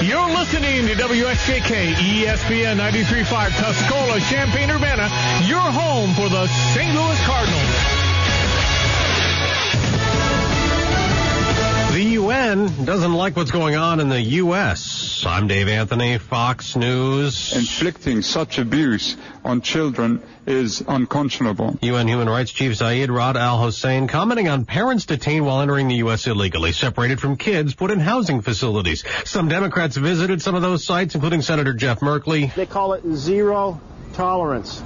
You're listening to WSJK ESPN 93.5 Tuscola, Champaign-Urbana, your home for the St. Louis Cardinals. The UN doesn't like what's going on in the U.S. I'm Dave Anthony, Fox News. Inflicting such abuse on children is unconscionable. UN Human Rights Chief Zeid Ra'ad Al Hussein commenting on parents detained while entering the U.S. illegally, separated from kids put in housing facilities. Some Democrats visited some of those sites, including Senator Jeff Merkley. They call it zero tolerance,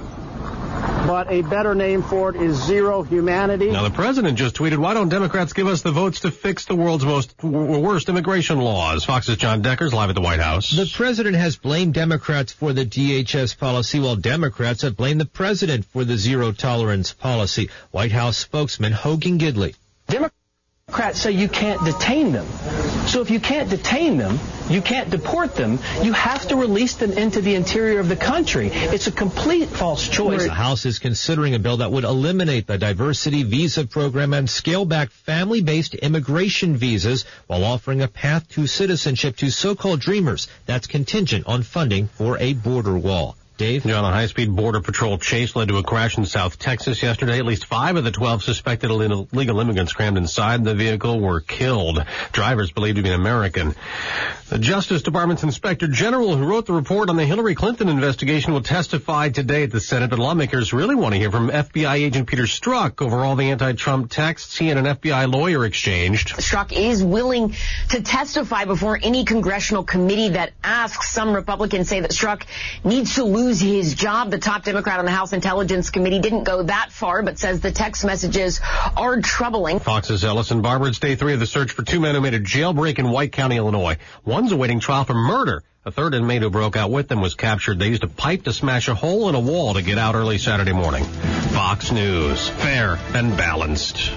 but a better name for it is zero humanity. Now, the president just tweeted, why don't Democrats give us the votes to fix the world's worst immigration laws? Fox's John Decker's live at the White House. The president has blamed Democrats for the DHS policy, while Democrats have blamed the president for the zero tolerance policy. White House spokesman Hogan Gidley. Democrats say you can't detain them. So if you can't detain them, you can't deport them, you have to release them into the interior of the country. It's a complete false choice. The House is considering a bill that would eliminate the diversity visa program and scale back family-based immigration visas while offering a path to citizenship to so-called dreamers. That's contingent on funding for a border wall. Dave? John, a high-speed Border Patrol chase led to a crash in South Texas yesterday. At least 5 of the 12 suspected illegal immigrants crammed inside the vehicle were killed. Drivers believed to be an American. The Justice Department's Inspector General, who wrote the report on the Hillary Clinton investigation, will testify today at the Senate, but lawmakers really want to hear from FBI agent Peter Strzok over all the anti-Trump texts he and an FBI lawyer exchanged. Strzok is willing to testify before any congressional committee that asks. Some Republicans say that Strzok needs to lose his job. The top Democrat on the House Intelligence Committee didn't go that far, but says the text messages are troubling. Fox's Ellison Barber. It's day 3 of the search for 2 men who made a jailbreak in White County, Illinois. One's awaiting trial for murder. A third inmate who broke out with them was captured. They used a pipe to smash a hole in a wall to get out early Saturday morning. Fox News. Fair and balanced.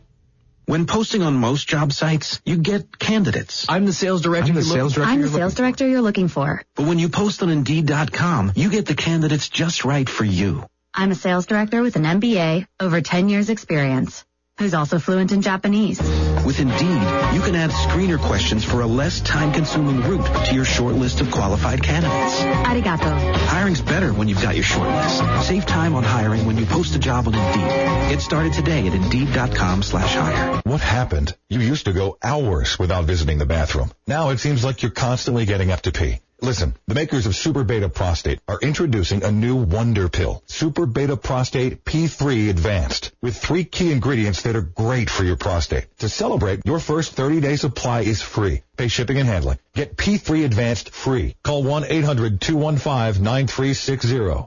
When posting on most job sites, you get candidates. I'm the sales director. I'm the sales director you're looking for. But when you post on Indeed.com, you get the candidates just right for you. I'm a sales director with an MBA, over 10 years experience, who's also fluent in Japanese. With Indeed, you can add screener questions for a less time-consuming route to your short list of qualified candidates. Arigato. Hiring's better when you've got your short list. Save time on hiring when you post a job on Indeed. Get started today at Indeed.com/hire. What happened? You used to go hours without visiting the bathroom. Now it seems like you're constantly getting up to pee. Listen, the makers of Super Beta Prostate are introducing a new wonder pill, Super Beta Prostate P3 Advanced, with 3 key ingredients that are great for your prostate. To celebrate, your first 30-day supply is free. Pay shipping and handling. Get P3 Advanced free. Call 1-800-215-9360.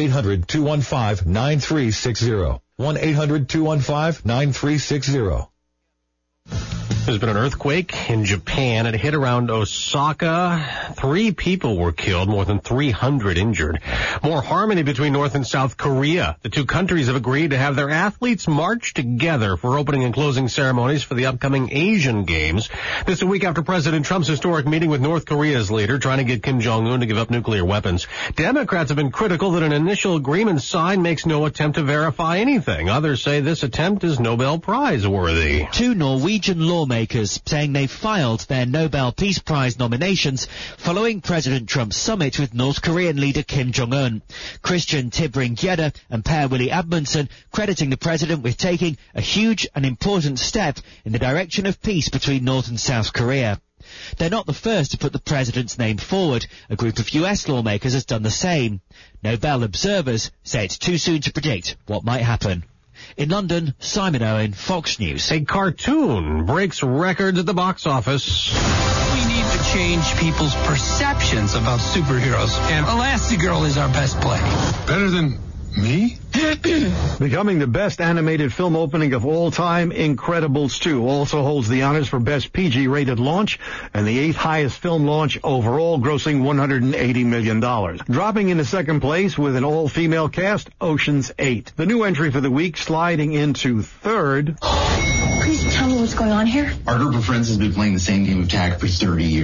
1-800-215-9360. 1-800-215-9360. There's been an earthquake in Japan. It hit around Osaka. 3 people were killed, more than 300 injured. More harmony between North and South Korea. The 2 countries have agreed to have their athletes march together for opening and closing ceremonies for the upcoming Asian Games. This a week after President Trump's historic meeting with North Korea's leader, trying to get Kim Jong-un to give up nuclear weapons. Democrats have been critical that an initial agreement signed makes no attempt to verify anything. Others say this attempt is Nobel Prize worthy. 2 Norwegian lawmakers saying they filed their Nobel Peace Prize nominations following President Trump's summit with North Korean leader Kim Jong-un. Christian Tybring-Gjedde and Per-Willy Amundsen crediting the president with taking a huge and important step in the direction of peace between North and South Korea. They're not the first to put the president's name forward. A group of US lawmakers has done the same. Nobel observers say it's too soon to predict what might happen. In London, Simon Owen, Fox News. A cartoon breaks records at the box office. We need to change people's perceptions about superheroes, and Elastigirl is our best play. Better than me? Becoming the best animated film opening of all time, Incredibles 2 also holds the honors for best PG-rated launch and the 8th highest film launch overall, grossing $180 million. Dropping into second place with an all-female cast, Ocean's 8. The new entry for the week sliding into third. Please tell me what's going on here. Our group of friends has been playing the same game of tag for 30 years.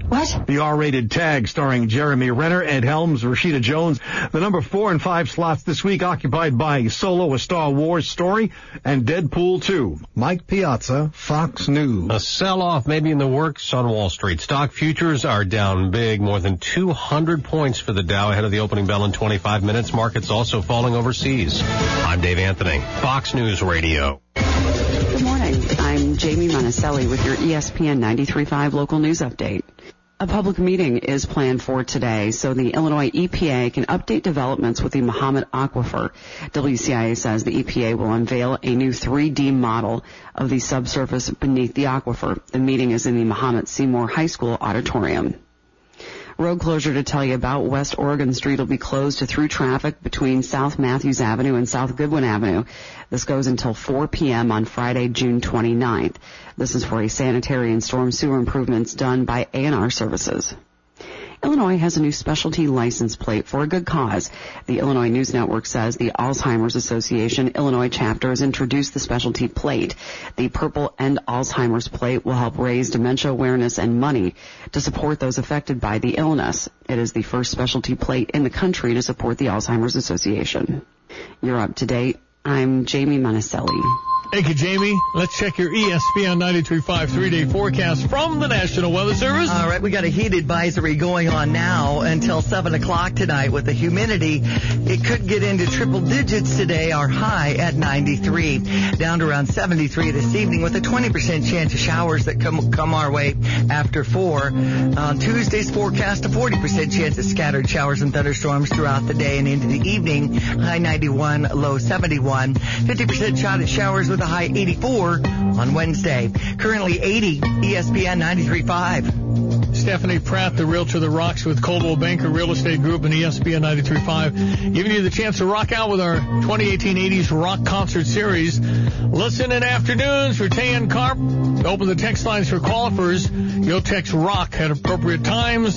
What? The R-rated Tag, starring Jeremy Renner, Ed Helms, Rashida Jones. The number 4 and 5 slots this week occupied by Solo, a Star Wars story, and Deadpool 2. Mike Piazza, Fox News. A sell-off maybe in the works on Wall Street. Stock futures are down big, more than 200 points for the Dow ahead of the opening bell in 25 minutes. Markets also falling overseas. I'm Dave Anthony, Fox News Radio. Good morning. I'm Jamie Monticelli with your ESPN 93.5 local news update. A public meeting is planned for today so the Illinois EPA can update developments with the Mahomet Aquifer. WCIA says the EPA will unveil a new 3D model of the subsurface beneath the aquifer. The meeting is in the Mahomet Seymour High School auditorium. Road closure to tell you about. West Oregon Street will be closed to through traffic between South Matthews Avenue and South Goodwin Avenue. This goes until 4 p.m. on Friday, June 29th. This is for a sanitary and storm sewer improvements done by A&R Services. Illinois has a new specialty license plate for a good cause. The Illinois News Network says the Alzheimer's Association Illinois chapter has introduced the specialty plate. The Purple End Alzheimer's plate will help raise dementia awareness and money to support those affected by the illness. It is the first specialty plate in the country to support the Alzheimer's Association. You're up to date. I'm Jamie Monticelli. Thank you, Jamie. Let's check your ESPN 93.5 3-day forecast from the National Weather Service. All right, we got a heat advisory going on now until 7 o'clock tonight with the humidity. It could get into triple digits today, our high at 93, down to around 73 this evening with a 20% chance of showers that come our way after 4. On Tuesday's forecast, a 40% chance of scattered showers and thunderstorms throughout the day and into the evening, high 91, low 71, 50% shot at showers with a high 84 on Wednesday. Currently 80, ESPN 93.5. Stephanie Pratt, the realtor that rocks with Coldwell Banker Real Estate Group and ESPN 93.5, giving you the chance to rock out with our 2018 80s Rock Concert Series. Listen in afternoons for Tay and Carp. Open the text lines for qualifiers. You'll text ROCK at appropriate times,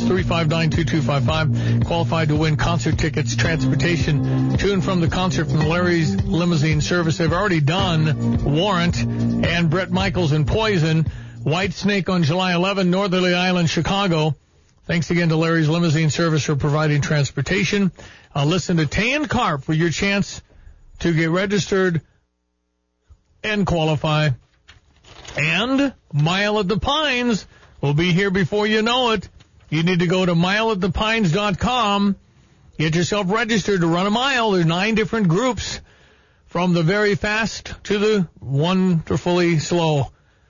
359-2255. Qualified to win concert tickets, transportation to and from the concert from Larry's Limousine Service. They've already done Warrant and Bret Michaels and Poison. White Snake on July 11, Northerly Island, Chicago. Thanks again to Larry's Limousine Service for providing transportation. Listen to Tay and Carp for your chance to get registered and qualify. And Mile at the Pines will be here before you know it. You need to go to mileatthepines.com. Get yourself registered to run a mile. There's 9 different groups, from the very fast to the wonderfully slow.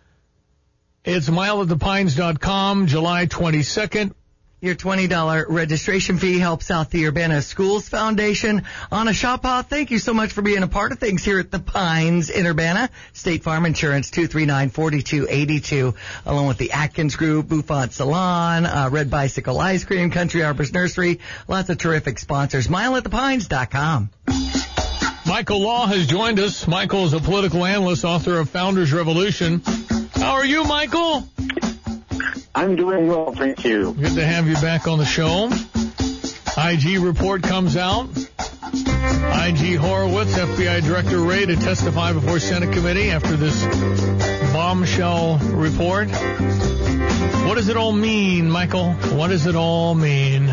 It's mileatthepines.com, July 22nd. Your $20 registration fee helps out the Urbana Schools Foundation. Anna Shapa, thank you so much for being a part of things here at the Pines in Urbana. State Farm Insurance, 239-4282, along with the Atkins Group, Bouffant Salon, Red Bicycle Ice Cream, Country Arbors Nursery. Lots of terrific sponsors. mileatthepines.com. Michael Law has joined us. Michael is a political analyst, author of Founders Revolution. How are you, Michael? I'm doing well, thank you. Good to have you back on the show. IG report comes out. IG Horowitz, FBI Director Wray, to testify before Senate committee after this bombshell report. What does it all mean, Michael? What does it all mean?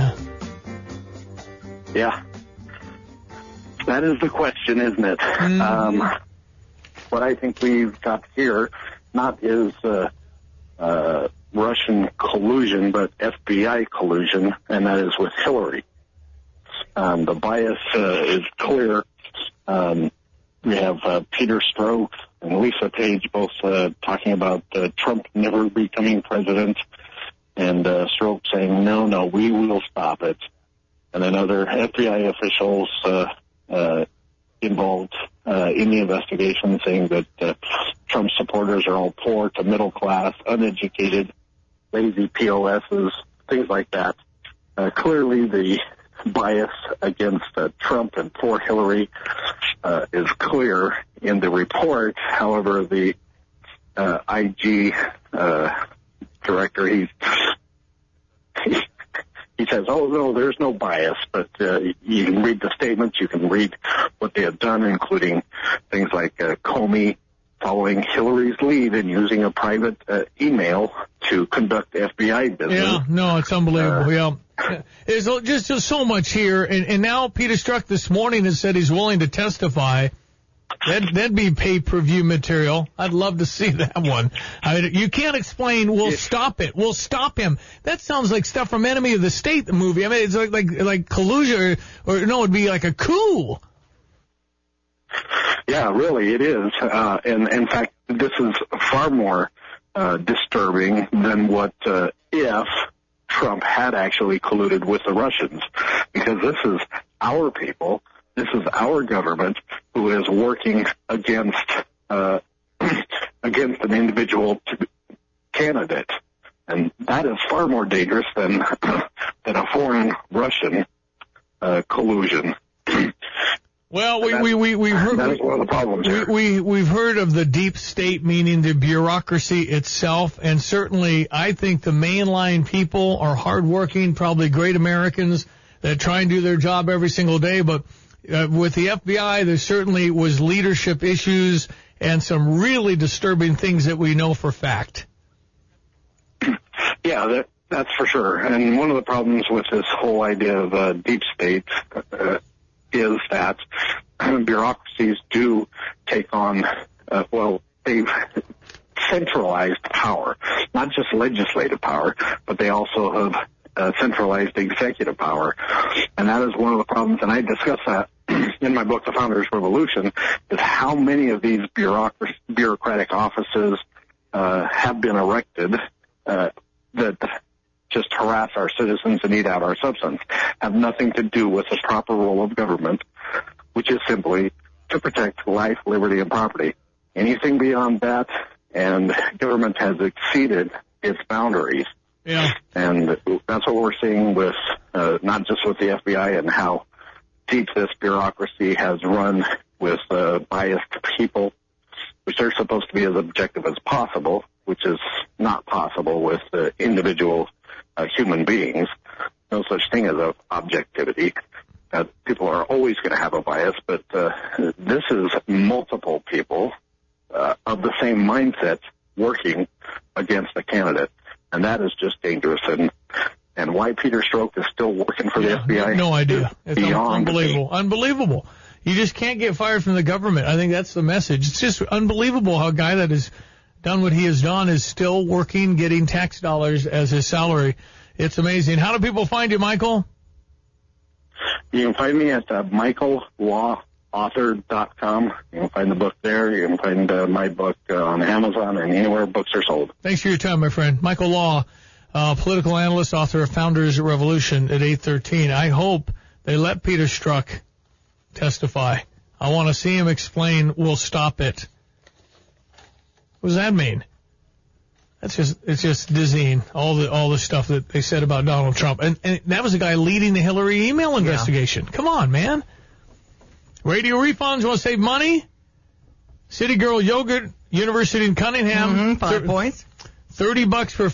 Yeah. That is the question, isn't it? What I think we've got here not is Russian collusion, but FBI collusion, and that is with Hillary. The bias is clear. We have Peter Strzok and Lisa Page both talking about Trump never becoming president, and Strzok saying, no, we will stop it. And then other FBI officials involved in the investigation saying that Trump supporters are all poor to middle class, uneducated, lazy POSs, things like that. Clearly the bias against Trump and for Hillary is clear in the report. However, the IG director, he says, oh, no, there's no bias, but you can read the statements, you can read what they have done, including things like Comey following Hillary's lead in using a private email to conduct FBI business. Yeah, no, it's unbelievable. There's just so much here. And now Peter Strzok this morning has said he's willing to testify. That'd be pay-per-view material. I'd love to see that one. I mean, you can't explain, we'll stop it. We'll stop him. That sounds like stuff from Enemy of the State, the movie. I mean, it's like collusion, or no, it'd be like a coup. Yeah, really, it is. And in fact, this is far more disturbing than what if Trump had actually colluded with the Russians, because this is our people, this is our government who is working against against an individual candidate, and that is far more dangerous than a foreign Russian collusion. Well, we've heard, that is one of the problems here. We've heard of the deep state, meaning the bureaucracy itself, and certainly I think the mainline people are hardworking, probably great Americans that try and do their job every single day. But with the FBI, there certainly was leadership issues and some really disturbing things that we know for fact. Yeah, that's for sure. And one of the problems with this whole idea of deep state is that bureaucracies do take on, they've centralized power, not just legislative power, but they also have centralized executive power. And that is one of the problems, and I discuss that in my book, The Founders Revolution, is how many of these bureaucratic offices have been erected that just harass our citizens and eat out our substance, have nothing to do with the proper role of government, which is simply to protect life, liberty, and property. Anything beyond that, and government has exceeded its boundaries. Yeah. And that's what we're seeing with, not just with the FBI and how deep this bureaucracy has run with biased people, which are supposed to be as objective as possible, which is not possible with individual human beings. No such thing as objectivity. People are always going to have a bias, but this is multiple people of the same mindset working against a candidate, and that is just dangerous. And why Peter Strzok is still working for the FBI? No idea. It's beyond unbelievable. Unbelievable. You just can't get fired from the government. I think that's the message. It's just unbelievable how a guy that has done what he has done is still working, getting tax dollars as his salary. It's amazing. How do people find you, Michael? You can find me at michaellawauthor.com. You can find the book there. You can find my book on Amazon and anywhere books are sold. Thanks for your time, my friend. Michael Law, political analyst, author of Founders Revolution at 8:13. I hope they let Peter Strzok testify. I want to see him explain, we'll stop it. What does that mean? It's just dizzying, all the stuff that they said about Donald Trump. And that was the guy leading the Hillary email investigation. Come on, man. Radio refunds, want to save money? City Girl Yogurt, University in Cunningham. 5 points. $30 for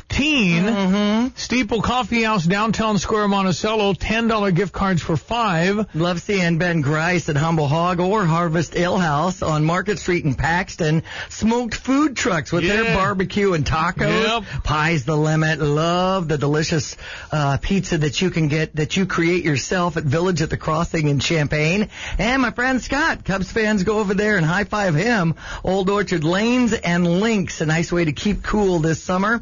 15. Steeple Coffee House, Downtown Square, Monticello, $10 gift cards for 5. Love seeing Ben Grice at Humble Hog or Harvest Ale House on Market Street in Paxton. Smoked food trucks with their barbecue and tacos. Pie's the limit. Love the delicious pizza that you can get, that you create yourself at Village at the Crossing in Champaign. And my friend Scott, Cubs fans, go over there and high five him. Old Orchard Lanes and Links, a nice way to keep cool this summer.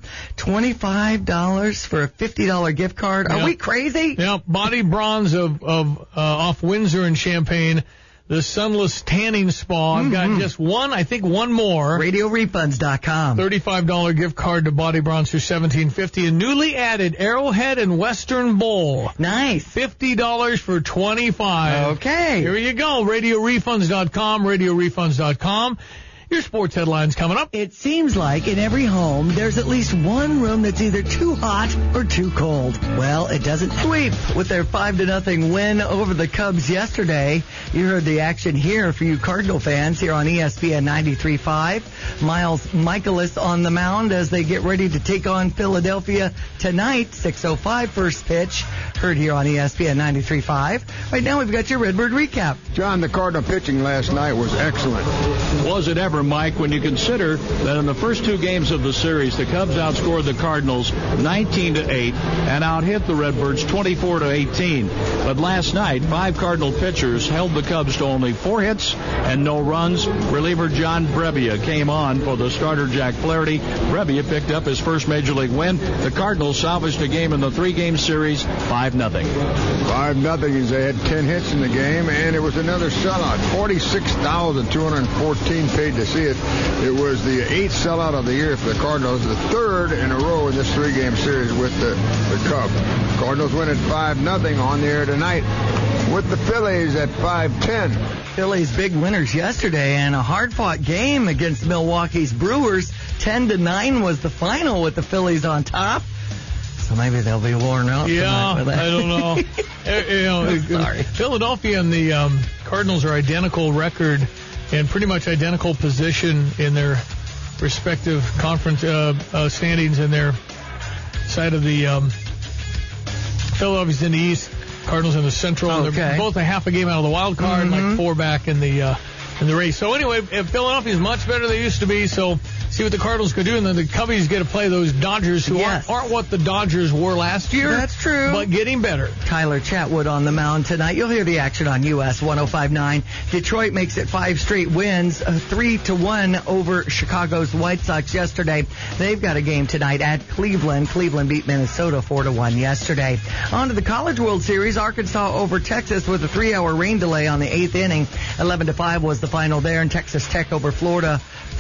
$25 for a $50 gift card. Are we crazy? Yeah, Body Bronze of off Windsor and Champaign. The Sunless Tanning Spa. I've got just one, I think one more. RadioRefunds.com. $35 gift card to Body Bronze for $17.50. And newly added Arrowhead and Western Bowl. Nice. $50 for $25. Okay. Here you go. RadioRefunds.com. RadioRefunds.com. Your sports headlines coming up. It seems like in every home, there's at least one room that's either too hot or too cold. Well, it doesn't sweep with their 5-0 win over the Cubs yesterday. You heard the action here for you Cardinal fans here on ESPN 93.5. Miles Michaelis on the mound as they get ready to take on Philadelphia tonight. 6:05 first pitch. heard here on ESPN 93.5. Right now we've got your Redbird recap. John, the Cardinal pitching last night was excellent. Was it ever, Mike, when you consider that in the first two games of the series, the Cubs outscored the Cardinals 19-8 and outhit the Redbirds 24-18. But last night, 5 Cardinal pitchers held the Cubs to only 4 hits and no runs. Reliever John Brebbia came on for the starter Jack Flaherty. Brebbia picked up his first Major League win. The Cardinals salvaged a game in the 3-game series, 5-0. 5-0 as they had 10 hits in the game, and it was another sellout. 46,214 paid to see it. It was the 8th sellout of the year for the Cardinals, the 3rd in a row in this 3-game series with the Cubs. Cardinals win at 5-0 on the air tonight with the Phillies at 5-10. Phillies big winners yesterday, and a hard-fought game against Milwaukee's Brewers. 10-9 was the final with the Phillies on top. So maybe they'll be worn out. Yeah, I don't know. Sorry. Philadelphia and the Cardinals are identical record and pretty much identical position in their respective conference standings in their side of the Philadelphia's in the East, Cardinals in the Central. Okay. They're both a half a game out of the wild card, like 4 back in the race. So anyway, Philadelphia is much better than they used to be. So see what the Cardinals could do, and then the Cubbies get to play those Dodgers who aren't what the Dodgers were last year. That's true. But getting better. Tyler Chatwood on the mound tonight. You'll hear the action on US 105.9. Detroit makes it 5 straight wins, 3-1 over Chicago's White Sox yesterday. They've got a game tonight at Cleveland. Cleveland beat Minnesota 4-1 yesterday. On to the College World Series. Arkansas over Texas with a 3-hour rain delay on the 8th inning. 11-5 was the final there, and Texas Tech over Florida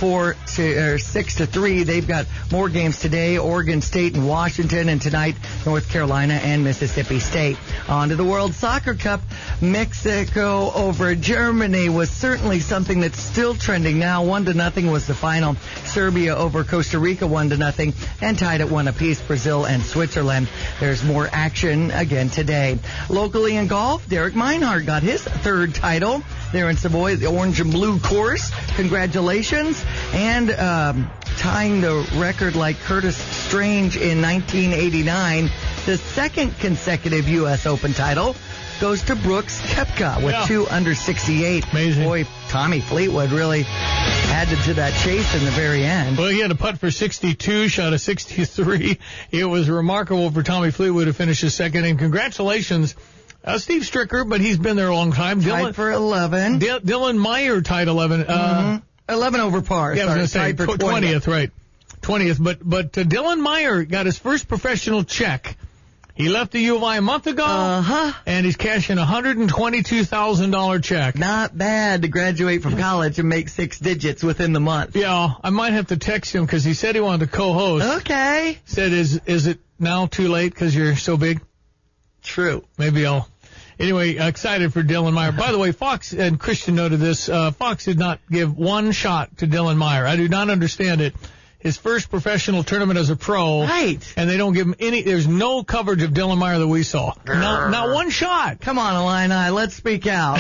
6-3. They've got more games today, Oregon State and Washington, and tonight North Carolina and Mississippi State. On to the World Soccer Cup. Mexico over Germany was certainly something that's still trending now. 1-0 was the final. Serbia over Costa Rica 1-0, and tied at 1 apiece, Brazil and Switzerland. There's more action again today. Locally in golf, Derek Meinhardt got his 3rd title there in Savoy, the orange and blue course. Congratulations. And tying the record like Curtis Strange in 1989, the 2nd consecutive U.S. Open title goes to Brooks Koepka with 2 under 68. Amazing. Boy, Tommy Fleetwood really added to that chase in the very end. Well, he had a putt for 62, shot a 63. It was remarkable for Tommy Fleetwood to finish his 2nd, and congratulations, Steve Stricker, but he's been there a long time. Tied for 11. Dylan Meyer tied 11. 11 over par. Yeah, I was going to say 20th, right. 20th. But Dylan Meyer got his first professional check. He left the U of I a month ago, and he's cashing a $122,000 check. Not bad to graduate from college and make 6 digits within the month. Yeah, I might have to text him because he said he wanted to co-host. Okay. Said, is it now too late because you're so big? True. Maybe I'll... Anyway, excited for Dylan Meyer. By the way, Fox, and Christian noted this, Fox did not give one shot to Dylan Meyer. I do not understand it. His first professional tournament as a pro. Right. And they don't give him there's no coverage of Dylan Meyer that we saw. Not one shot. Come on, Illini, let's speak out.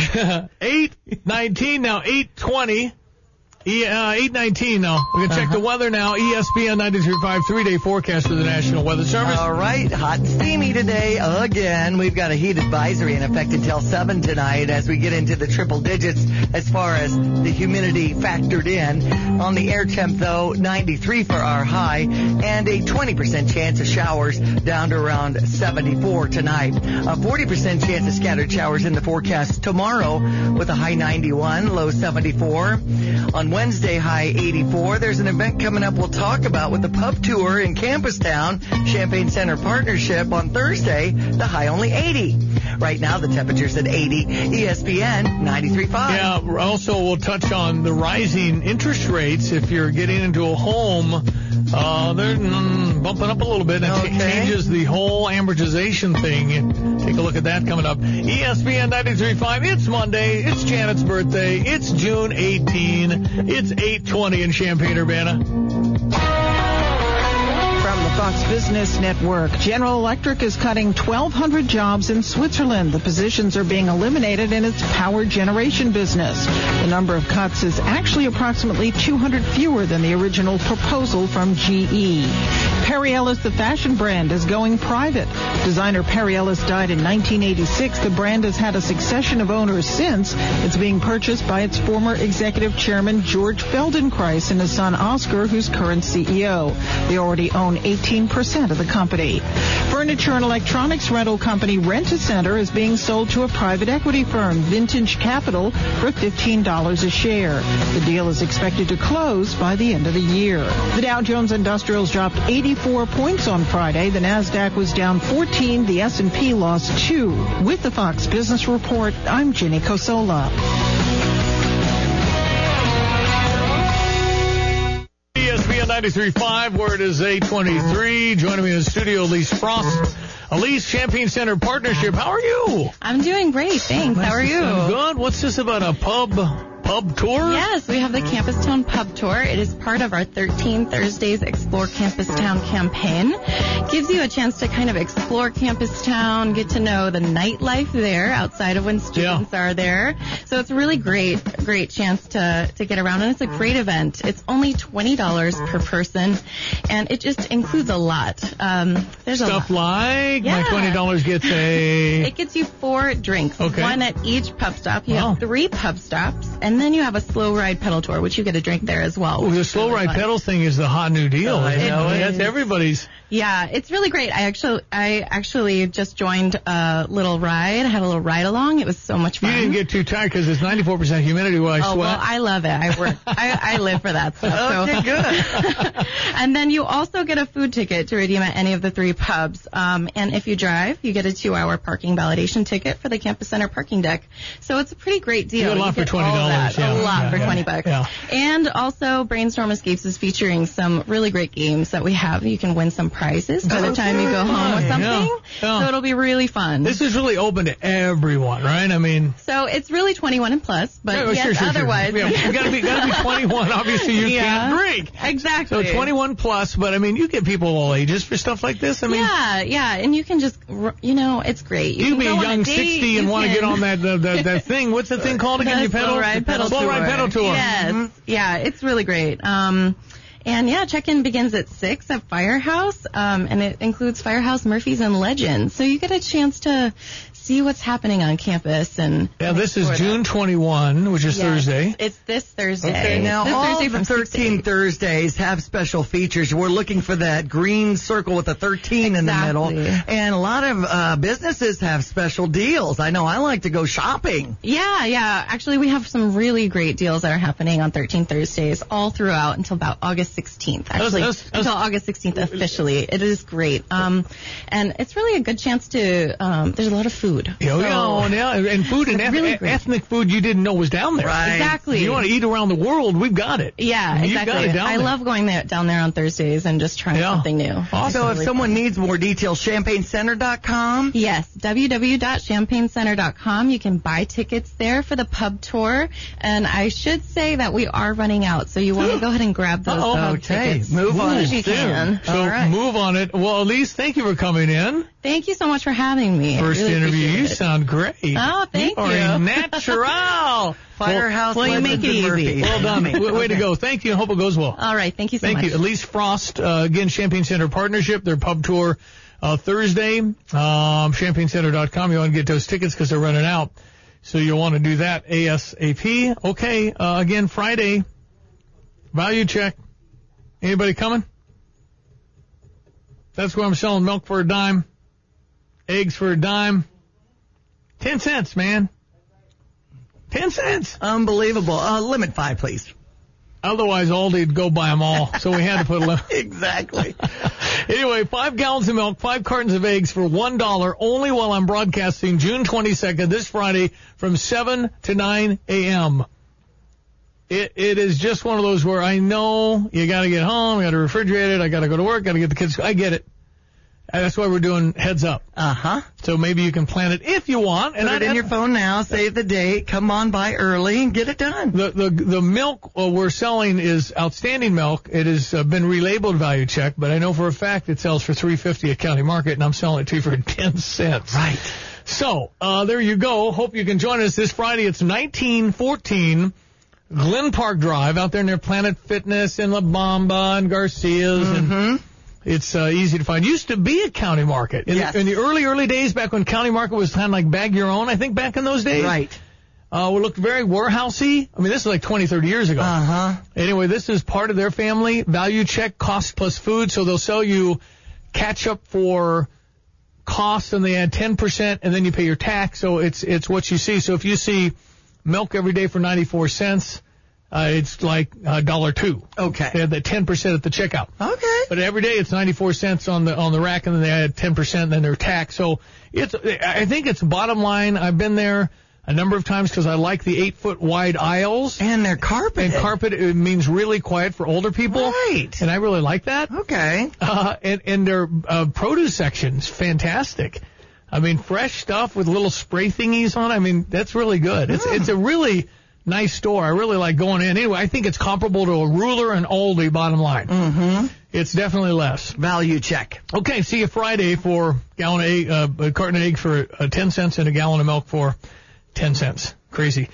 8:19 now, 8:20. 8:19 now. We're going to check the weather now. ESPN 93.5 3-day forecast for the National Weather Service. All right. Hot and steamy today again. We've got a heat advisory in effect until 7 tonight as we get into the triple digits as far as the humidity factored in. On the air temp, though, 93 for our high and a 20% chance of showers down to around 74 tonight. A 40% chance of scattered showers in the forecast tomorrow with a high 91, low 74. On Wednesday, high 84. There's an event coming up we'll talk about with the pub tour in Campus Town, Champaign Center Partnership on Thursday, the high only 80. Right now, the temperature's at 80. ESPN 93.5. Yeah, also we'll touch on the rising interest rates. If you're getting into a home, they're bumping up a little bit. And it changes the whole amortization thing. Take a look at that coming up. ESPN 93.5. It's Monday. It's Janet's birthday. It's June 18. It's 8:20 in Champaign-Urbana. From the Fox Business Network, General Electric is cutting 1,200 jobs in Switzerland. The positions are being eliminated in its power generation business. The number of cuts is actually approximately 200 fewer than the original proposal from GE. Perry Ellis, the fashion brand, is going private. Designer Perry Ellis died in 1986. The brand has had a succession of owners since. It's being purchased by its former executive chairman, George Feldenkrais, and his son, Oscar, who's current CEO. They already own 18% of the company. Furniture and electronics rental company Rent-A-Center is being sold to a private equity firm, Vintage Capital, for $15 a share. The deal is expected to close by the end of the year. The Dow Jones Industrials dropped 84 points on Friday. The Nasdaq was down 14. The S&P lost 2. With the Fox Business Report, I'm Jenny Cosola. ESPN 93.5, where it is 8:23. Joining me in the studio, Elise Frost. Elise, Champaign Center Partnership. How are you? I'm doing great, thanks. How are you? I'm good. What's this about, a pub tour? Yes, we have the Campus Town Pub Tour. It is part of our 13 Thursdays Explore Campus Town campaign. Gives you a chance to kind of explore Campus Town, get to know the nightlife there outside of when students are there. So it's a really great chance to get around, and it's a great event. It's only $20 per person, and it just includes a lot. There's stuff a lot. Like my $20 gets a... It gets you 4 drinks, okay. 1 at each pub stop. You have 3 pub stops, and then you have a slow ride pedal tour, which you get a drink there as well. Oh, the slow ride pedal thing is the hot new deal. I know That's everybody's. Yeah, it's really great. I actually just joined a little ride. I had a little ride along. It was so much fun. You didn't get too tired because it's 94% humidity where I sweat. Oh, well, I love it. I work. I live for that stuff. Okay, good. And then you also get a food ticket to redeem at any of the 3 pubs. And if you drive, you get a 2-hour parking validation ticket for the Campus Center parking deck. So it's a pretty great deal. You get a lot for $20. A lot for $20. Yeah. And also, Brainstorm Escapes is featuring some really great games that we have. You can win some prizes by the time you go home with something. Yeah. So it'll be really fun. This is really open to everyone, right? I mean, so it's really 21 and plus, but sure. otherwise, Yeah, you gotta be 21. Obviously, you can't drink. Exactly. So 21 plus, but I mean, you get people all ages for stuff like this. I mean, yeah, and you can just, it's great. You can be a young 60 and want to get on that thing. What's the thing called again? You pedal? Slow ride pedal tour. Yes. Yeah, it's really great. And check-in begins at 6 at Firehouse, and it includes Firehouse, Murphy's, and Legends. So you get a chance to see what's happening on campus. And this is June 21, which is Thursday. It's this Thursday. Okay, now all the 13 Thursdays have special features. We're looking for that green circle with a 13 in the middle. And a lot of businesses have special deals. I know I like to go shopping. Yeah. Actually, we have some really great deals that are happening on 13 Thursdays all throughout until about August 16th. Actually, until August 16th officially. It is great. And it's really a good chance to, there's a lot of food. And food and really ethnic food you didn't know was down there. Right. Exactly. If you want to eat around the world, we've got it. Yeah, exactly. You've got it down I there. love going down there on Thursdays and just trying something new. Awesome. So if someone needs more details, ChampaignCenter.com? Yes, www.champaigncenter.com. You can buy tickets there for the pub tour. And I should say that we are running out, so you want to go ahead and grab those tickets. Move on as you can. So move on it. Well, Elise, thank you for coming in. Thank you so much for having me. First interview. You sound great. Oh, thank you. You are a natural. Firehouse. Well, you make it easy. Well done. Way to go. Thank you. I hope it goes well. All right. Thank you so much. Thank you. Elise Frost, again, Champaign Center Partnership, their pub tour Thursday. ChampaignCenter.com. You want to get those tickets because they're running out. So you'll want to do that ASAP. Okay. Again, Friday, value check. Anybody coming? That's where I'm selling milk for a dime. Eggs for a dime. 10 cents, man. 10 cents. Unbelievable. Limit 5, please. Otherwise, Aldi'd go buy them all. So we had to put a limit. Exactly. Anyway, 5 gallons of milk, 5 cartons of eggs for $1 only while I'm broadcasting June 22nd, this Friday, from 7 to 9 a.m. It is just one of those where I know you got to get home, you got to refrigerate it, I got to go to work, got to get the kids. I get it. And that's why we're doing heads up. So maybe you can plan it if you want. And put it in your phone now, save the date, come on by early and get it done. The milk we're selling is outstanding milk. It has been relabeled value check, but I know for a fact it sells for $3.50 at County Market, and I'm selling it to you for 10 cents. Right. So, there you go. Hope you can join us this Friday. It's 1914 Glen Park Drive out there near Planet Fitness and La Bamba and Garcia's and It's easy to find. Used to be a county market. In the early days, back when county market was kind of like bag your own, I think, back in those days. Right. We looked very warehousey. I mean, this is like 20, 30 years ago. Uh-huh. Anyway, this is part of their family. Value check, cost plus food. So they'll sell you ketchup for cost, and they add 10%, and then you pay your tax. So it's what you see. So if you see milk every day for 94 cents, it's like $1.02. Okay. They have that 10% at the checkout. Okay. But every day it's 94 cents on the rack, and then they add 10%, and then their tax. So I think it's bottom line. I've been there a number of times because I like the 8-foot wide aisles. And they're carpeted. And carpet, it means really quiet for older people. Right. And I really like that. Okay. And their produce section's fantastic. I mean, fresh stuff with little spray thingies on it. I mean, that's really good. It's a really nice store. I really like going in. Anyway, I think it's comparable to a Ruler and Aldi, bottom line. Mm-hmm. It's definitely less. Value check. Okay, see you Friday for a carton of eggs for 10 cents and a gallon of milk for 10 cents. Crazy.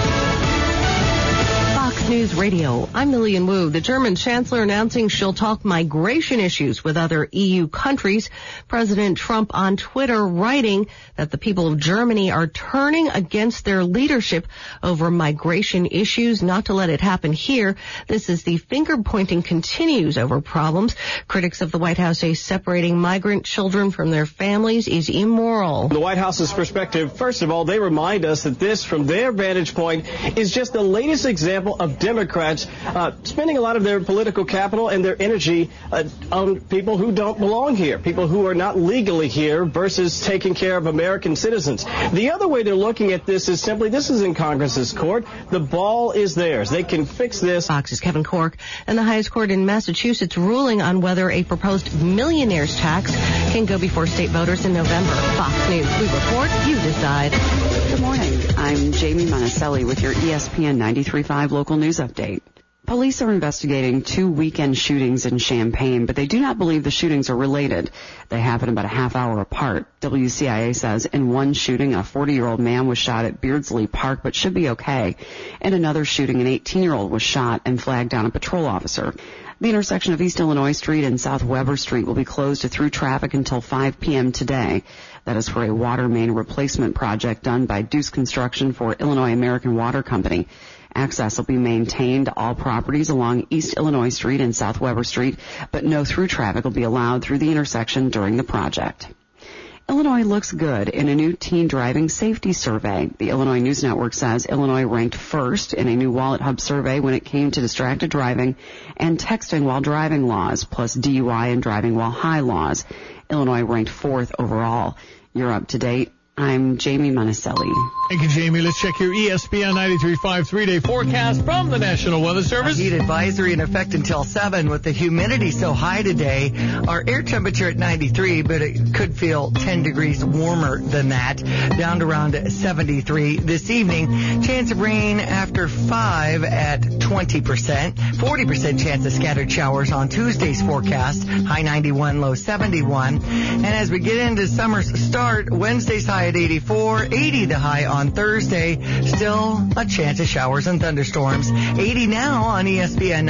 Fox News Radio, I'm Lillian Wu. The German chancellor announcing she'll talk migration issues with other EU countries. President Trump on Twitter writing that the people of Germany are turning against their leadership over migration issues. Not to let it happen here. This is the finger-pointing continues over problems. Critics of the White House say separating migrant children from their families is immoral. The White House's perspective, first of all, they remind us that this, from their vantage point, is just the latest example of Democrats spending a lot of their political capital and their energy on people who don't belong here, people who are not legally here, versus taking care of American citizens. The other way they're looking at this is simply, this is in Congress's court. The ball is theirs. They can fix this. Fox's Kevin Corke, and the highest court in Massachusetts ruling on whether a proposed millionaire's tax can go before state voters in November. Fox News, we report, you decide. Good morning. I'm Jamie Monticelli with your ESPN 93.5 local news update. Police are investigating 2 weekend shootings in Champaign, but they do not believe the shootings are related. They happened about a half hour apart. WCIA says in one shooting, a 40-year-old man was shot at Beardsley Park but should be okay. In another shooting, an 18-year-old was shot and flagged down a patrol officer. The intersection of East Illinois Street and South Weber Street will be closed to through traffic until 5 p.m. today. That is for a water main replacement project done by Deuce Construction for Illinois American Water Company. Access will be maintained to all properties along East Illinois Street and South Weber Street, but no through traffic will be allowed through the intersection during the project. Illinois looks good in a new teen driving safety survey. The Illinois News Network says Illinois ranked first in a new Wallet Hub survey when it came to distracted driving and texting while driving laws, plus DUI and driving while high laws. Illinois ranked fourth overall. You're up to date. I'm Jamie Monticelli. Thank you, Jamie. Let's check your ESPN 93.5 3-day forecast from the National Weather Service. A heat advisory in effect until 7 with the humidity so high today. Our air temperature at 93, but it could feel 10 degrees warmer than that, down to around 73 this evening. Chance of rain after 5 at 20%. 40% chance of scattered showers on Tuesday's forecast. High 91, low 71. And as we get into summer's start, Wednesday's high at 84, 80 the high on Thursday. Still a chance of showers and thunderstorms. 80 now on ESPN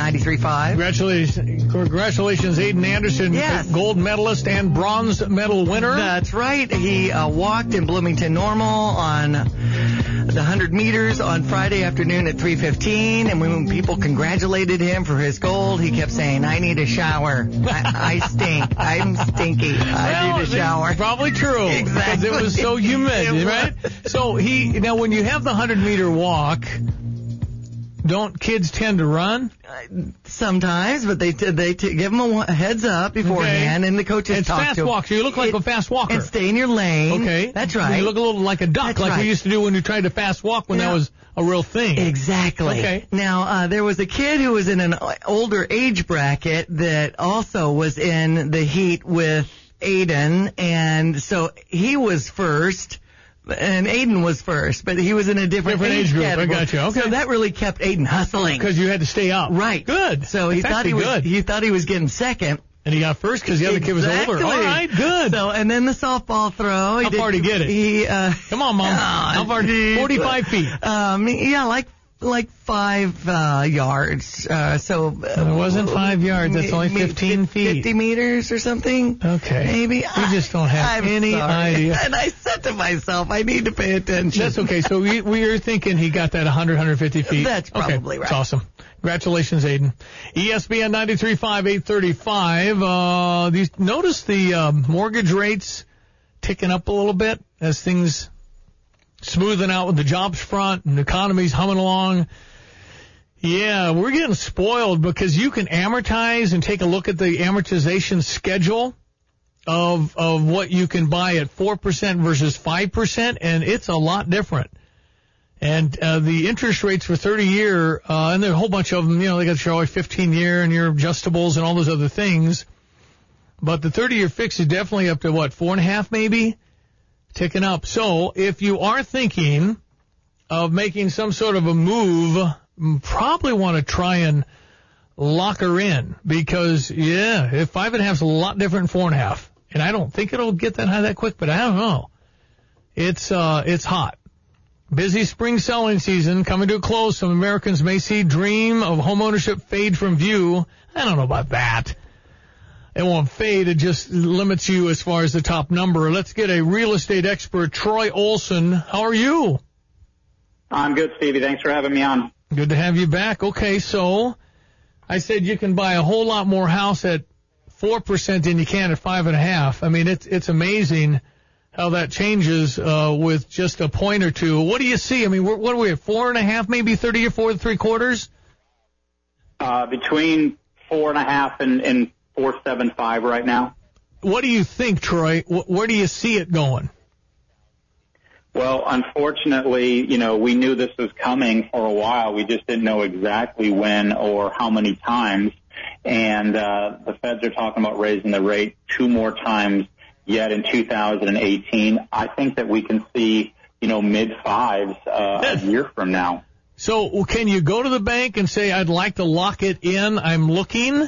93.5. Congratulations, Aiden Anderson, gold medalist and bronze medal winner. That's right. He walked in Bloomington Normal on the 100 meters on Friday afternoon at 3:15, and when people congratulated him for his gold, he kept saying, "I need a shower. I stink. I'm stinky. I need a shower." Probably true. Exactly. Because it was so humid, right? So now when you have the 100-meter walk, don't kids tend to run? Sometimes, but they give them a heads up beforehand, and the coaches talk to them. It's fast walk, so you look like a fast walker. And stay in your lane. Okay. That's right. You look a little like a duck, we used to do when you tried to fast walk when that was a real thing. Exactly. Okay. Now, there was a kid who was in an older age bracket that also was in the heat with Aiden, and so he was first. And Aiden was first, but he was in a different age group. Category. I got you. Okay. So that really kept Aiden hustling. Because you had to stay up. Right. Good. So he thought he was getting second. And he got first because the other kid was older. All right, good. So, and then the softball throw. How far did he get it? Come on, Mom. How far? 45 feet. Like like 5 yards. It wasn't 5 yards. That's only 15 feet. 50 meters or something. Okay. Maybe. You just don't have any idea. And I said to myself, I need to pay attention. That's okay. So we are thinking he got that 100, 150 feet. That's probably right. That's awesome. Congratulations, Aiden. ESPN 93.5, 835. Notice the mortgage rates ticking up a little bit as things smoothing out with the jobs front and the economy's humming along. Yeah, we're getting spoiled because you can amortize and take a look at the amortization schedule of what you can buy at 4% versus 5%, and it's a lot different. And the interest rates for 30-year, and there are a whole bunch of them, they got your 15-year and your adjustables and all those other things. But the 30-year fix is definitely up to, 4.5 maybe? Ticking up. So if you are thinking of making some sort of a move, probably want to try and lock her in because, if 5.5 is a lot different than 4.5. And I don't think it'll get that high that quick, but I don't know. It's hot. Busy spring selling season coming to a close. Some Americans may see dream of homeownership fade from view. I don't know about that. It won't fade. It just limits you as far as the top number. Let's get a real estate expert, Troy Olson. How are you? I'm good, Stevie. Thanks for having me on. Good to have you back. Okay, so I said you can buy a whole lot more house at 4% than you can at 5.5. I mean, it's amazing how that changes with just a point or two. What do you see? I mean, what are we at, 4.5, maybe 30 or 4 3/4? Between 4.5 and 4.75 right now. What do you think, Troy? Where do you see it going? Well, unfortunately, we knew this was coming for a while. We just didn't know exactly when or how many times. And the feds are talking about raising the rate 2 more times yet in 2018. I think that we can see, mid-5s a year from now. So can you go to the bank and say, I'd like to lock it in, I'm looking?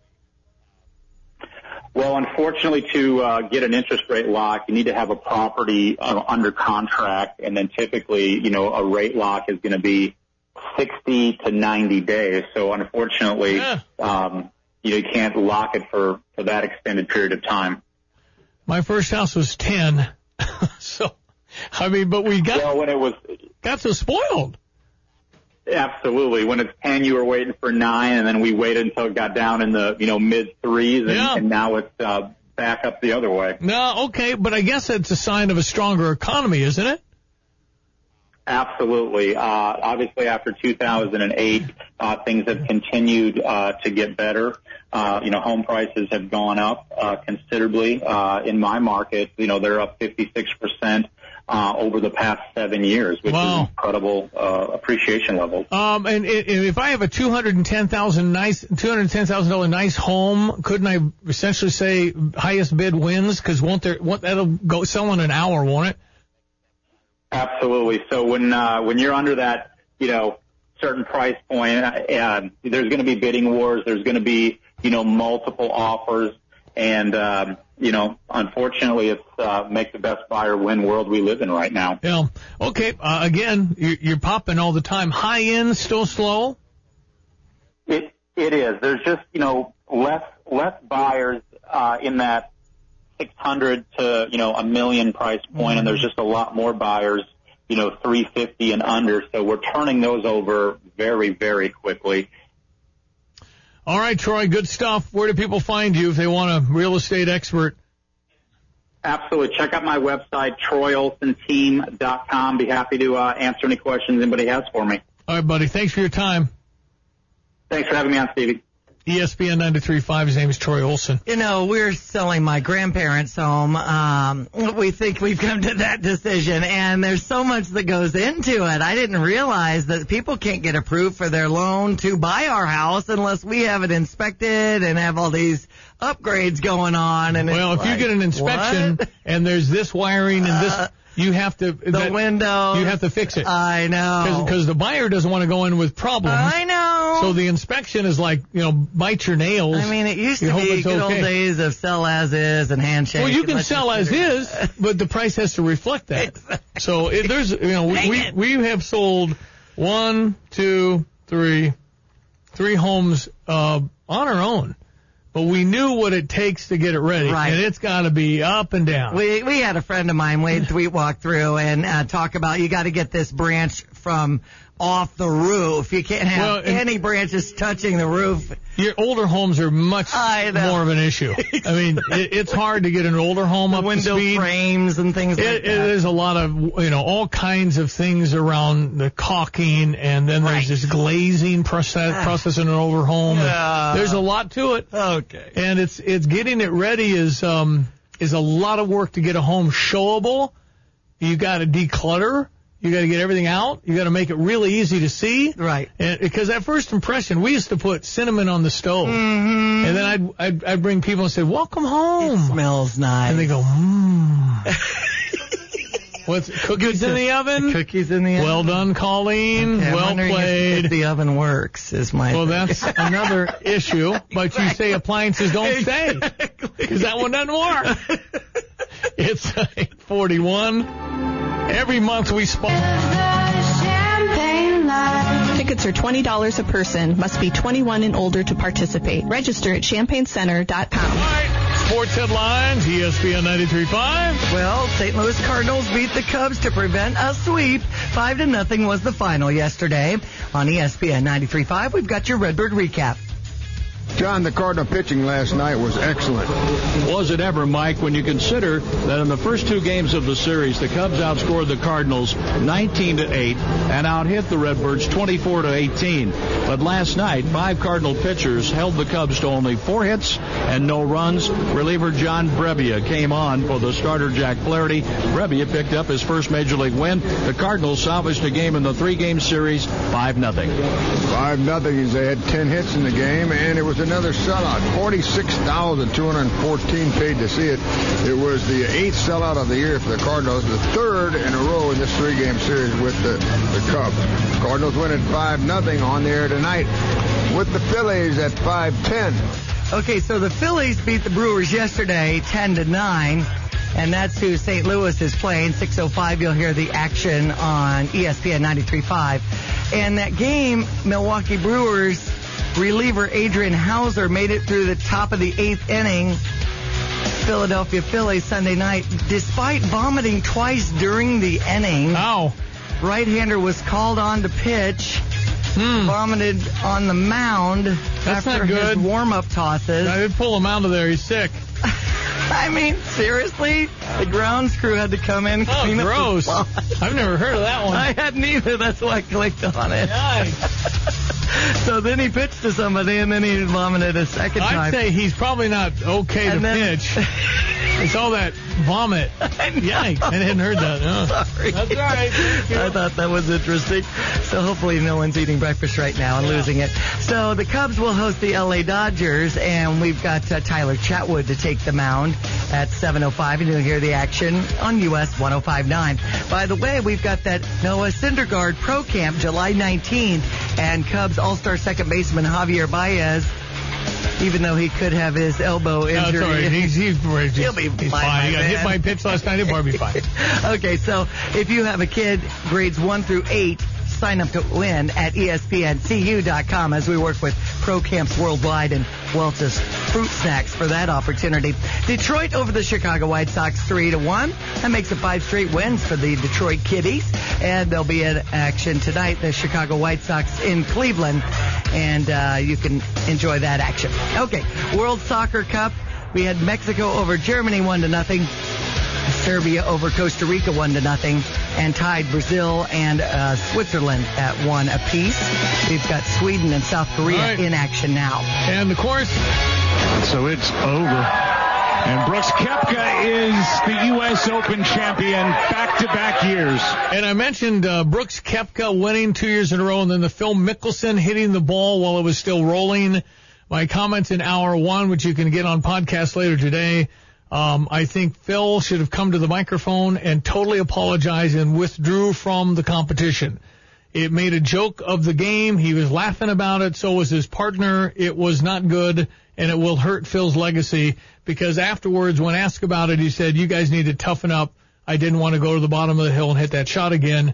Well, unfortunately, to get an interest rate lock, you need to have a property under contract, and then typically, a rate lock is going to be 60 to 90 days. So, unfortunately, you can't lock it for that extended period of time. My first house was 10. So, I mean, but we got so spoiled. Absolutely. When it's 10, you were waiting for 9, and then we waited until it got down in the, mid-3s, and now it's back up the other way. No, okay, but I guess it's a sign of a stronger economy, isn't it? Absolutely. Obviously, after 2008, things have continued to get better. Home prices have gone up considerably. In my market, they're up 56%. Over the past 7 years, which is incredible appreciation levels. And if I have a $210,000 nice home, couldn't I essentially say highest bid wins? Because that'll go sell in an hour, won't it? Absolutely. So when you're under that, certain price point, there's going to be bidding wars. There's going to be multiple offers. And, unfortunately, it's make the best buyer win world we live in right now. Yeah. Okay. Again, you're popping all the time. High end still slow? It is. There's just, less buyers in that 600 to, a million price point, and there's just a lot more buyers, 350 and under. So we're turning those over very, very quickly. All right, Troy, good stuff. Where do people find you if they want a real estate expert? Absolutely. Check out my website, TroyOlsonTeam.com. Be happy to answer any questions anybody has for me. All right, buddy. Thanks for your time. Thanks for having me on, Stevie. ESPN 93.5. His name is Troy Olson. We're selling my grandparents' home. We think we've come to that decision, and there's so much that goes into it. I didn't realize that people can't get approved for their loan to buy our house unless we have it inspected and have all these upgrades going on. And if you get an inspection and there's this wiring and this... You have to window. You have to fix it. I know. Because the buyer doesn't want to go in with problems. I know. So the inspection is like, bite your nails. I mean, it used to be good old days of sell as is and handshake. Well, you can sell as is, but the price has to reflect that. Exactly. So we have sold 1, 2, 3 homes on our own. But we knew what it takes to get it ready. Right. And it's got to be up and down. We had a friend of mine, Wade Thweet, walk through and talk about you got to get this branch from off the roof. You can't have any branches touching the roof. Your older homes are much more of an issue. I mean, it's hard to get an older home up to speed. Window frames and things like that. It is a lot of, all kinds of things around the caulking, and then there's this glazing process in an older home. There's a lot to it. Okay. And it's getting it ready is a lot of work to get a home showable. You got to declutter. You got to get everything out. You got to make it really easy to see. Right. And because that first impression, we used to put cinnamon on the stove. Mm-hmm. And then I'd bring people and say, welcome home. It smells nice. And they go, What's cookies in the oven? Cookies in the oven. Well done, Colleen. Okay, well played. If the oven works is my Well, thing. that's another issue. But you say appliances don't stay. Because that one doesn't work. It's 8:41. Every month we sponsor. Tickets are $20 a person. Must be 21 and older to participate. Register at champagnecenter.com. All right. Sports headlines, ESPN 93.5. Well, St. Louis Cardinals beat the Cubs to prevent a sweep. 5-0 was the final yesterday. On ESPN 93.5, we've got your Redbird recap. John, the Cardinal pitching last night was excellent. Was it ever, Mike, when you consider that in the first two games of the series, the Cubs outscored the Cardinals 19-8 and outhit the Redbirds 24-18. But last night, 5 Cardinal pitchers held the Cubs to only 4 hits and no runs. Reliever John Brebbia came on for the starter Jack Flaherty. Brebbia picked up his first Major League win. The Cardinals salvaged a game in the 3-game series, 5-0. 5-0. They had 10 hits in the game, and it was another sellout. 46,214 paid to see it. It was the 8th sellout of the year for the Cardinals, the 3rd in a row in this 3-game series with the Cubs. Cardinals win at 5-0 on the air tonight with the Phillies at 5-10. Okay, so the Phillies beat the Brewers yesterday 10-9. And that's who St. Louis is playing. 6:05, you'll hear the action on ESPN 93.5. And that game, Milwaukee Brewers reliever Adrian Hauser made it through the top of the 8th inning. Philadelphia Phillies Sunday night, despite vomiting twice during the inning. Ow. Right-hander was called on to pitch. Vomited on the mound after his warm-up tosses. I did pull him out of there. He's sick. I mean, seriously? The grounds crew had to come in and clean gross. up the spot. I've never heard of that one. I hadn't either. That's why I clicked on it. So then he pitched to somebody, and then he vomited a second time. I'd say he's probably not okay to pitch. It's all that vomit. Yikes. I hadn't heard that. No. Sorry. That's all right. I thought that was interesting. So hopefully no one's eating breakfast right now and losing it. So the Cubs will host the LA Dodgers, and we've got Tyler Chatwood to take the mound at 7:05, and you'll hear the action on US 105.9. By the way, we've got that Noah Syndergaard Pro Camp July 19th, and Cubs All-Star second baseman Javier Baez, even though he could have his elbow injury. No, it's all right. He'll be fine. He got hit by a pitch last night. He'll probably be fine. Okay, so if you have a kid, grades 1 through 8, sign up to win at ESPNCU.com as we work with Pro Camps Worldwide and Welch's Fruit Snacks for that opportunity. Detroit over the Chicago White Sox 3-1. That makes it 5 straight wins for the Detroit Kitties. And they'll be in action tonight, the Chicago White Sox in Cleveland. And you can enjoy that action. Okay, World Soccer Cup. We had Mexico over Germany 1-0. Serbia over Costa Rica 1-0, and tied Brazil and Switzerland at 1 apiece. We've got Sweden and South Korea in action now. And of course, so it's over. And Brooks Koepka is the U.S. Open champion back-to-back years. And I mentioned Brooks Koepka winning 2 years in a row, and then the Phil Mickelson hitting the ball while it was still rolling. My comments in hour 1, which you can get on podcast later today. I think Phil should have come to the microphone and totally apologized and withdrew from the competition. It made a joke of the game. He was laughing about it. So was his partner. It was not good, and it will hurt Phil's legacy because afterwards, when asked about it, he said, you guys need to toughen up. I didn't want to go to the bottom of the hill and hit that shot again.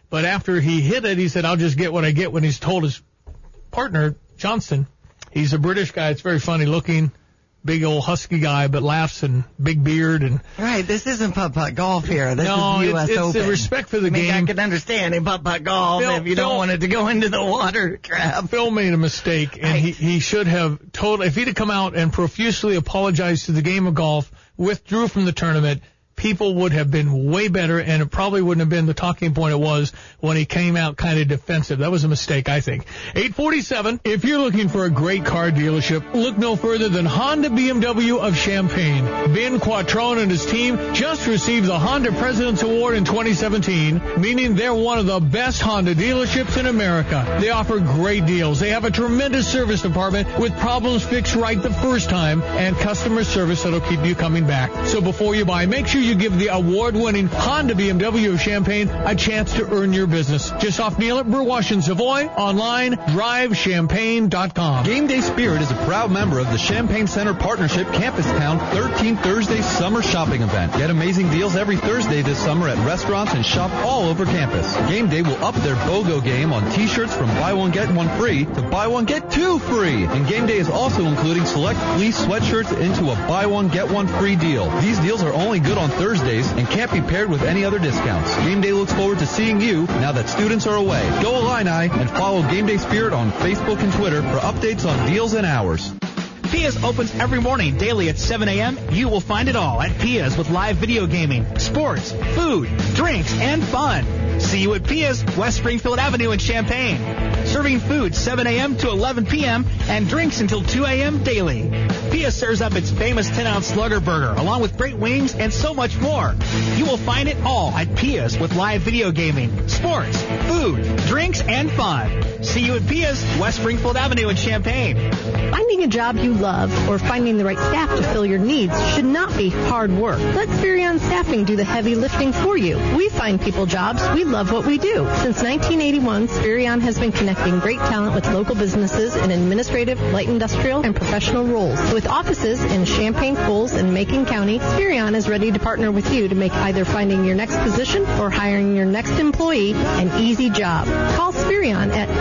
But after he hit it, he said, I'll just get what I get, when he's told his partner, Johnston. He's a British guy. It's very funny looking. Big old husky guy, but laughs and big beard. And right, this isn't putt-putt golf here. This is the U.S. Open. It's the respect for the game. I can understand in putt-putt golf if you don't want it to go into the water trap. Phil made a mistake, and he should have if he'd have come out and profusely apologized to the game of golf, withdrew from the tournament, people would have been way better, and it probably wouldn't have been the talking point it was when he came out kind of defensive. That was a mistake, I think. 847, if you're looking for a great car dealership, look no further than Honda BMW of Champaign. Ben Quattrone and his team just received the Honda President's Award in 2017, meaning they're one of the best Honda dealerships in America. They offer great deals. They have a tremendous service department with problems fixed right the first time and customer service that'll keep you coming back. So before you buy, make sure you give the award-winning Honda BMW of Champaign a chance to earn your business. Just off Neal at Burwash and Savoy. Online, drivechampagne.com. Game Day Spirit is a proud member of the Champaign Center Partnership Campus Town 13th Thursday Summer Shopping Event. Get amazing deals every Thursday this summer at restaurants and shop all over campus. Game Day will up their BOGO game on t-shirts from buy one get one free to buy one get two free. And Game Day is also including select fleece sweatshirts into a buy one get one free deal. These deals are only good on Thursdays and can't be paired with any other discounts. Game Day looks forward to seeing you now that students are away. Go Illini and follow Game Day Spirit on Facebook and Twitter for updates on deals and hours. Pia's opens every morning, daily at 7 a.m. You will find it all at Pia's with live video gaming, sports, food, drinks, and fun. See you at Pia's, West Springfield Avenue in Champaign. Serving food 7 a.m. to 11 p.m. and drinks until 2 a.m. daily. Pia serves up its famous 10-ounce Slugger Burger, along with great wings and so much more. You will find it all at Pia's with live video gaming, sports, food, drinks, and fun. See you at Pia's, West Springfield Avenue in Champaign. Finding a job you love or finding the right staff to fill your needs should not be hard work. Let Spirion Staffing do the heavy lifting for you. We find people jobs. We love what we do. Since 1981, Spirion has been connecting great talent with local businesses in administrative, light industrial, and professional roles. With offices in Champaign, Coles, and Macon County, Spirion is ready to partner with you to make either finding your next position or hiring your next employee an easy job. Call Spirion at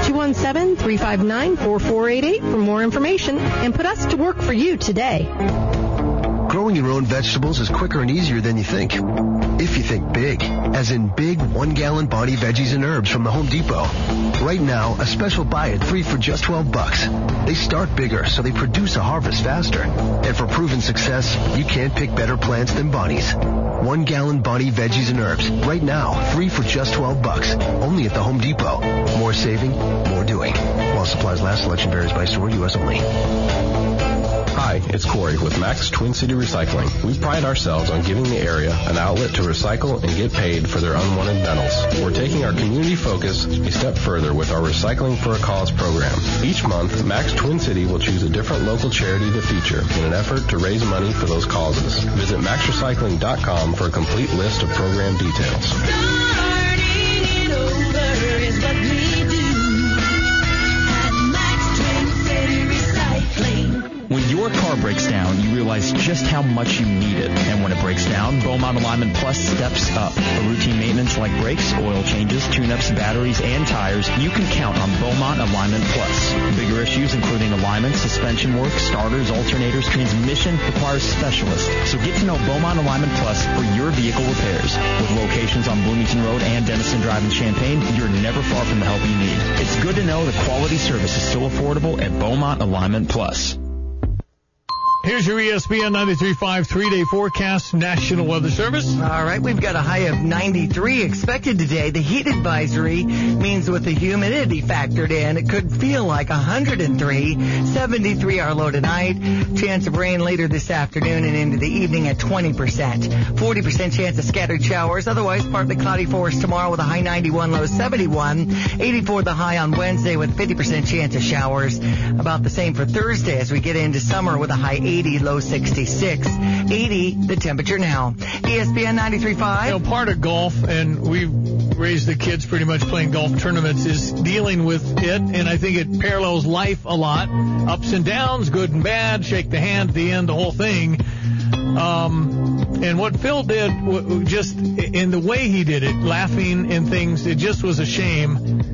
217-359-4488 for more information and put us to work for you today. Growing your own vegetables is quicker and easier than you think. If you think big, as in big 1-gallon Bonnie veggies and herbs from the Home Depot. Right now, a special buy it 3 for just $12. They start bigger, so they produce a harvest faster. And for proven success, you can't pick better plants than Bonnie's. 1-gallon Bonnie veggies and herbs. Right now, 3 for just $12. Only at the Home Depot. More saving, more doing. While supplies last, selection varies by store, U.S. only. Hi, it's Corey with Max Twin City Recycling. We pride ourselves on giving the area an outlet to recycle and get paid for their unwanted metals. We're taking our community focus a step further with our Recycling for a Cause program. Each month, Max Twin City will choose a different local charity to feature in an effort to raise money for those causes. Visit maxrecycling.com for a complete list of program details. Starting it over is what we do at Max Twin City Recycling. When your car breaks down, you realize just how much you need it. And when it breaks down, Beaumont Alignment Plus steps up. For routine maintenance like brakes, oil changes, tune-ups, batteries, and tires, you can count on Beaumont Alignment Plus. Bigger issues including alignment, suspension work, starters, alternators, transmission requires specialists. So get to know Beaumont Alignment Plus for your vehicle repairs. With locations on Bloomington Road and Denison Drive in Champaign, you're never far from the help you need. It's good to know the quality service is still affordable at Beaumont Alignment Plus. Here's your ESPN 93.5 3-day forecast, National Weather Service. All right, we've got a high of 93 expected today. The heat advisory means with the humidity factored in, it could feel like 103. 73 our low tonight. Chance of rain later this afternoon and into the evening at 20%. 40% chance of scattered showers. Otherwise, partly cloudy for us tomorrow with a high 91, low 71. 84 the high on Wednesday with 50% chance of showers. About the same for Thursday as we get into summer with a high 80, low 66. 80 the temperature now. ESPN 93.5. You know, part of golf, and we've raised the kids pretty much playing golf tournaments, is dealing with it, and I think it parallels life a lot. Ups and downs, good and bad, shake the hand at the end, the whole thing. And what Phil did, just in the way he did it, laughing and things, it just was a shame.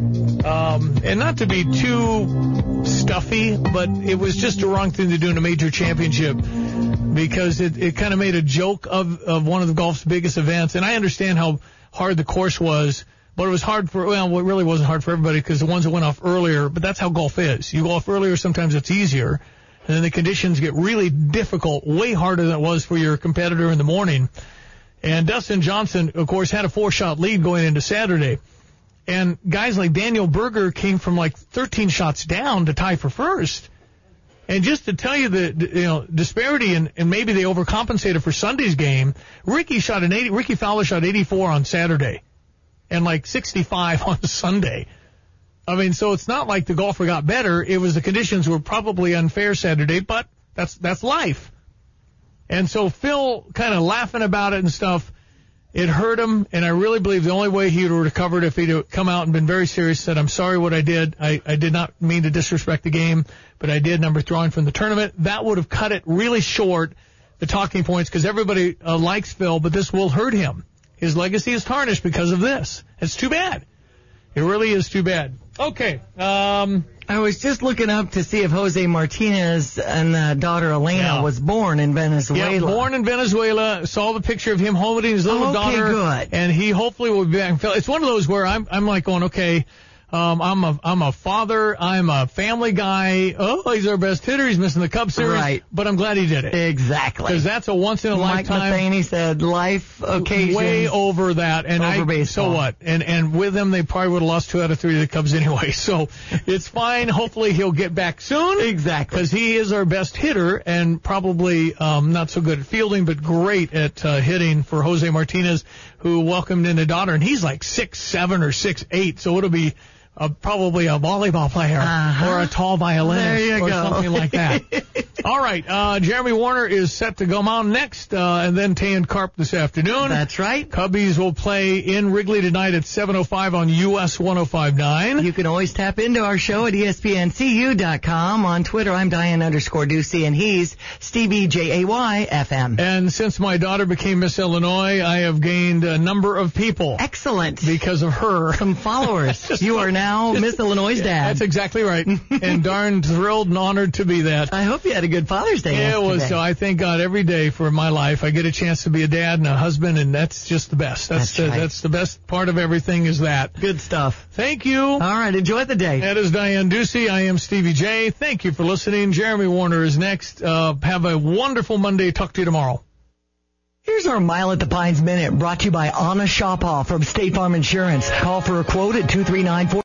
And not to be too stuffy, but it was just the wrong thing to do in a major championship because it kind of made a joke of one of the golf's biggest events. And I understand how hard the course was, but it was hard it really wasn't hard for everybody because the ones that went off earlier, but that's how golf is. You go off earlier, sometimes it's easier. And then the conditions get really difficult, way harder than it was for your competitor in the morning. And Dustin Johnson, of course, had a 4-shot lead going into Saturday. And guys like Daniel Berger came from like 13 shots down to tie for first. And just to tell you the disparity and maybe they overcompensated for Sunday's game, Ricky Fowler shot 84 on Saturday and like 65 on Sunday. I mean, so it's not like the golfer got better. It was the conditions were probably unfair Saturday, but that's life. And so Phil kind of laughing about it and stuff, it hurt him, and I really believe the only way he would have recovered if he'd have come out and been very serious, said, I'm sorry what I did. I did not mean to disrespect the game, but I did, and I'm withdrawing from the tournament. That would have cut it really short, the talking points, because everybody likes Phil, but this will hurt him. His legacy is tarnished because of this. It's too bad. It really is too bad. Okay. I was just looking up to see if Jose Martinez and daughter Elena was born in Venezuela. Yeah, born in Venezuela. Saw the picture of him holding his little daughter. Good. And he hopefully will be back. It's one of those where I'm like going, okay, I'm a father. I'm a family guy. Oh, he's our best hitter. He's missing the Cup Series. Right. But I'm glad he did it. Exactly. Because that's a once in a lifetime. Mike Matheny said life occasions. Way over that. And over baseball. So what? And with them, they probably would have lost 2 out of 3 of the Cubs anyway. So it's fine. Hopefully he'll get back soon. Exactly. Because he is our best hitter and probably not so good at fielding, but great at hitting for Jose Martinez, who welcomed in a daughter. And he's like 6'7" or 6'8", so it'll be probably a volleyball player or a tall violinist or something like that. All right, Jeremy Warner is set to come on next, and then Tayan Karp this afternoon. That's right. Cubbies will play in Wrigley tonight at 7:05 on US 105.9. You can always tap into our show at ESPNCU.com. On Twitter, I'm Diane_Ducey, and he's Stevie Jay FM. And since my daughter became Miss Illinois, I have gained a number of people. Excellent. Because of her. Some followers. You are now Miss Illinois' dad. That's exactly right. And darn thrilled and honored to be that. I hope you had a good Father's Day yesterday. It was. So I thank God every day for my life. I get a chance to be a dad and a husband, and that's just the best. That's the best part of everything is that. Good stuff. Thank you. All right. Enjoy the day. That is Diane Ducey. I am Stevie J. Thank you for listening. Jeremy Warner is next. Have a wonderful Monday. Talk to you tomorrow. Here's our Mile at the Pines Minute, brought to you by Anna Shopall from State Farm Insurance. Call for a quote at 239-4.